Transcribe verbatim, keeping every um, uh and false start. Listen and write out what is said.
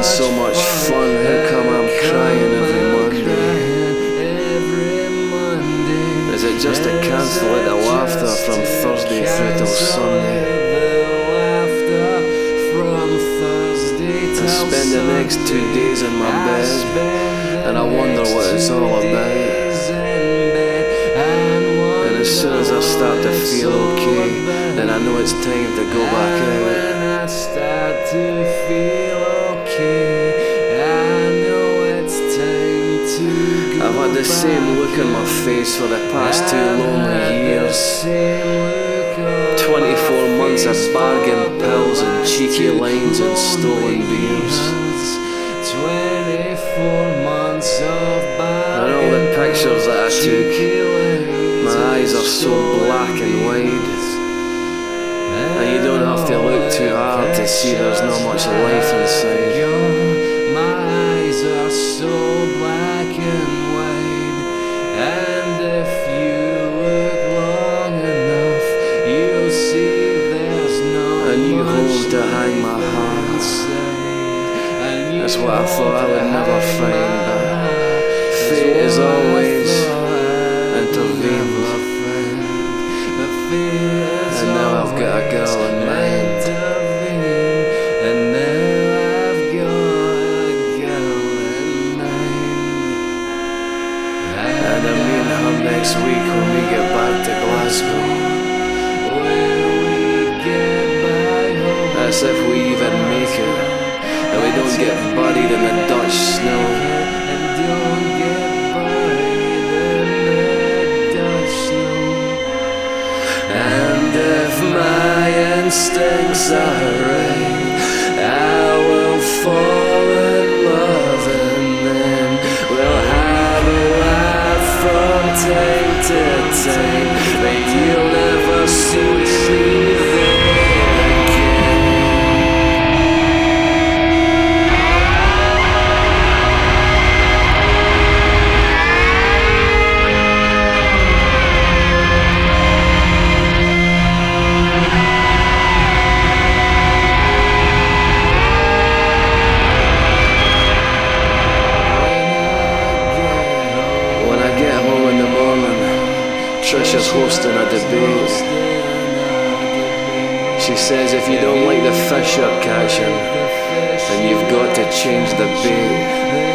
so much fun, how come I'm crying every Monday? Is it just to cancel out the laughter from Thursday through till Sunday? I spend the next two days in my bed, and I wonder what it's all about. And as soon as I start to feel okay, then I know it's time to go back out. I've had the same look on my face for the past two lonely years. Twenty-four months of bargain pills and cheeky lines and stolen beers. And all the pictures that I took, my eyes are so black and wide, and you don't have to look too hard to see there's not much life inside. My eyes are so black and white, and if you look long enough, you'll see there's no A new home to hang my heart. That's what I thought I would never find, but fate is always intervened. And now I've got a girl in mind. And now I've got a girl in mind. And I'm meeting her next week when we get back to Glasgow. That's if we even make it, and we don't get buried in the Dutch snow. And if my instincts are right, I will fall in love, and then we'll have a laugh from time to time, but you'll never see me there. Trisha's hosting a debate. She says if you don't like the fish you're catching, then you've got to change the bait.